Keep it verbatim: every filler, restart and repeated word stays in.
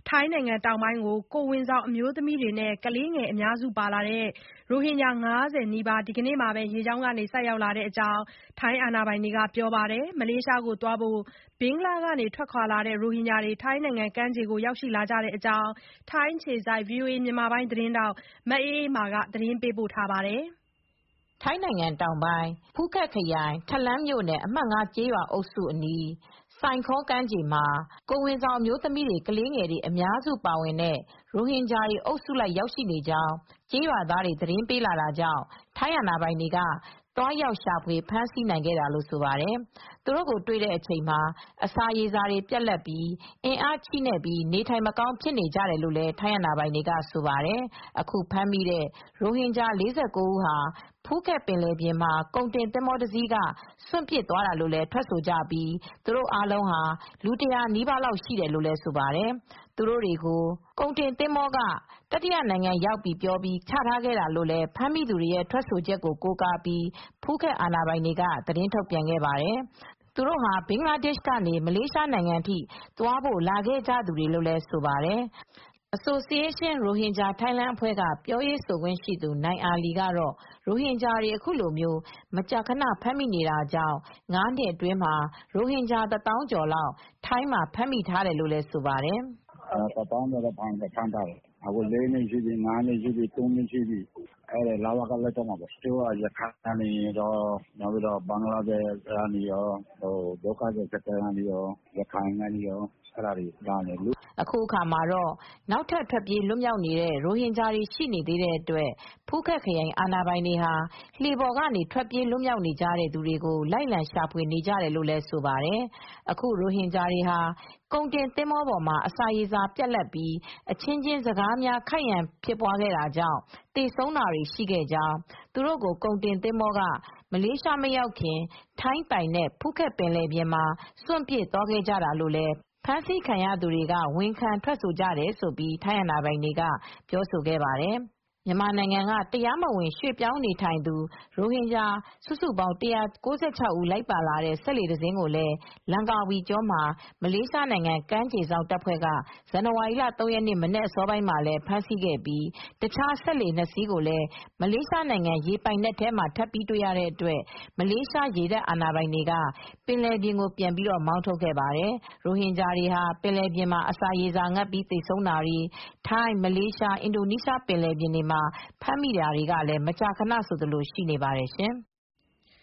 ထိုင်းနိုင်ငံတောင်ပိုင်းကိုကိုယ်ဝန်ဆောင်အမျိုးသမီးတွေနဲ့ကလေးငယ်အများစုပါလာတဲ့ရိုဟင်ဂျာ၅၀နီးပါးဒီကနေ့မှာပဲရေကြောင်းကနေဆိုက်ရောက်လာတဲ့အကြောင်းထိုင်းအာဏာပိုင်တွေကပြောပါတယ်။မလေးရှားကိုသွားဖို့ဘင်္ဂလားကနေထွက်ခွာလာတဲ့ရိုဟင်ဂျာတွေထိုင်းနိုင်ငံကမ်းခြေကိုရောက်ရှိလာကြတဲ့အကြောင်းထိုင်းအခြေစိုက် ဗွီအိုအေမြန်မာပိုင်းသတင်းထောက်မအေးအေးမာကသတင်းပေးပို့ထားပါတယ်။ထိုင်းနိုင်ငံတောင်ပိုင်းဖူးခက်ခရိုင်ထလမ်မြို့နယ်အမှတ်၅ကျေးရွာအုပ်စုအနီးဆိုင်ခေါကမ်းခြေမှာကိုယ်ဝန်ဆောင်အမျိုးသမီးတွေကလေးငယ်တွေအများစုပါဝင်တဲ့ရိုဟင်ဂျာတွေအုပ်စုလိုက်ရောက်ရှိနေကြောင်းကျေးရွာသားတွေသတင်းပေးလာတာကြောင့်ထိုင်းအာဏာပိုင်တွေကသွားရောက်ရှာဖွေဖမ်းဆီးနိုင်ခဲ့တာလို့ဆိုပါတယ်။သူတို့ကိုတွေ့တဲ့အချိန်မှာအစာရေစာတွေပြတ်လတ်ပြီးအင်အားချိနဲ့ပြီးနေထိုင်မကောင်းဖြစ်နေကြတယ်လို့လည်းထိုင်းအာဏာပိုင်တွေကဆိုပါတယ်။အခုဖမ်းမိတဲ့ရိုဟင်ဂျာ၄၉ဦးဟာဖူးခက်ပင်လယ်ပြင်မှာကုန်တင်သင်္ဘောတစီးကစွန့်ပစ်သွားတာလို့လည်းထွက်ဆိုကြပြီးသူတို့အားလုံးဟာလူ၁၀၀နီးပါးလောက်ရှိတယ်လို့လည်းဆိုပါတယ်။သူတို့တွေကိုကုန်တင်သင်္ဘောကတတိယနိုင်ငံရောက်ပြီပြောပြီးချထားခဲ့တာလို့လည်းဖမ်းမိသူတွေရဲ့ထွက်ဆိုချက်ကိုကိုးကားပြီးဖူးခက်အာဏာပိုင်တွေကသတင်းထုတ်ပြန်ခဲ့ပါတယ်။သူတို့ဟာဘင်္ဂလားဒေ့ရှ်ကနေမလေးရှားနိုင်ငံထိသွားဖို့လာခဲ့ကြသူတွေလို့လည်းဆိုပါတယ်။ Association Rohingya Thailand အဖွဲ့ကပြောရေးဆိုခွင့်ရှိသူနိုင်အာလီကတော့ရိုဟင်ဂျာတွေအခုလိုမကြာခဏဖမ်းမိနေတာကြောင့်ငါးနှစ်အတွင်းမှာရိုဟင်ဂျာတသောင်းကျော်လောက်ထိုင်းမှာဖမ်းမိထားတယ်လို့လည်းဆိုပါတယ်။ "တသောင်းကျော်လောက်ဖမ်းထားတယ်။ အခုလေးနှစ်ရှိပြီ၊ငါးနှစ်ရှိပြီ၊သုံးနှစ်ရှိပြီ။ လဝကလက်ထက်မှာပေါ့။ တချို့ကရခိုင်ကနေရောဘင်္ဂလားဒေ့ရှ်ကနေရောဒုက္ခသည်စခန်းကနေရောရခိုင်ကနေရောလာတယ်။ " အခုအခါမှာတော့နောက်ထပ်ထွက်ပြေးလွတ်မြောက်နေတဲ့ရိုဟင်ဂျာတွေရှိနေသေးတဲ့အတွက်ဖူးခက်ခရိုင်အာဏာပိုင်တွေဟာလှေပေါ်ကနေထွက်ပြေးလွတ်မြောက်နေကြတဲ့သူတွေကိုလိုက်လံရှာဖွေနေကြတယ်လို့လည်းဆိုပါတယ်။ အခုရိုဟင်ဂျာတွေဟာကုန်တင်သင်္ဘောပေါ်မှာအစာရေစာပြတ်လတ်ပြီးအချင်းချင်းစကားများခိုက်ရန်ဖြစ်ခဲ့တာကြောင့်သေဆုံးတာတွေရှိခဲ့ကြောင်းသူတို့ကိုကုန်တင်သင်္ဘောကမလေးရှားမရောက်ခင်ထိုင်းပိုင်နက်ဖူးခက်ပင်လယ်ပြင်မှာစွန့်ပစ်သွားခဲ့ကြတာလို့လည်းဖမ်းဆီးခံရသူတွေကဝန်ခံထွက်ဆိုကြတယ်လို့ထိုင်းအာဏာပိုင်တွေကပြောဆိုခဲ့ပါတယ်။ မြန်မာနိုင်ငံကတရားမဝင်ရွှေ့ပြောင်းနေထိုင်သူရိုဟင်ဂျာစုစုပေါင်း ၁၉၆ ဦးလိုက်ပါလာတဲ့စက်လှေတစင်းကိုလည်းလန်ကာဝီကျွန်းမှာမလေးရှားနိုင်ငံကမ်းခြေစောင့်တပ်ဖွဲ့ကဇန်နဝါရီလ ၃ ရက်နေ့မနက်အစောပိုင်းမှာလည်းဖမ်းဆီးခဲ့ပြီးတခြားစက်လှေနှစ်စီးကိုလည်းမလေးရှားနိုင်ငံရေပိုင်နက်ထဲမှာထပ်ပြီးတွေ့ရတဲ့အတွက်မလေးရှားရေတပ်အာဏာပိုင်တွေကပင်လယ်ပြင်ကိုပြန်ပြီးမောင်းထုတ်ခဲ့ပါတယ်။ ရိုဟင်ဂျာတွေဟာပင်လယ်ပြင်မှာအစာရေစာငတ်ပြီးသေဆုံးတာတွေထိုင်း မလေးရှား အင်ဒိုနီးရှားပင်လယ်ပြင်တွေမှာဖမ်းမိတာတွေကလည်းမကြာခဏဆိုသလိုရှိနေပါတယ်ရှင်။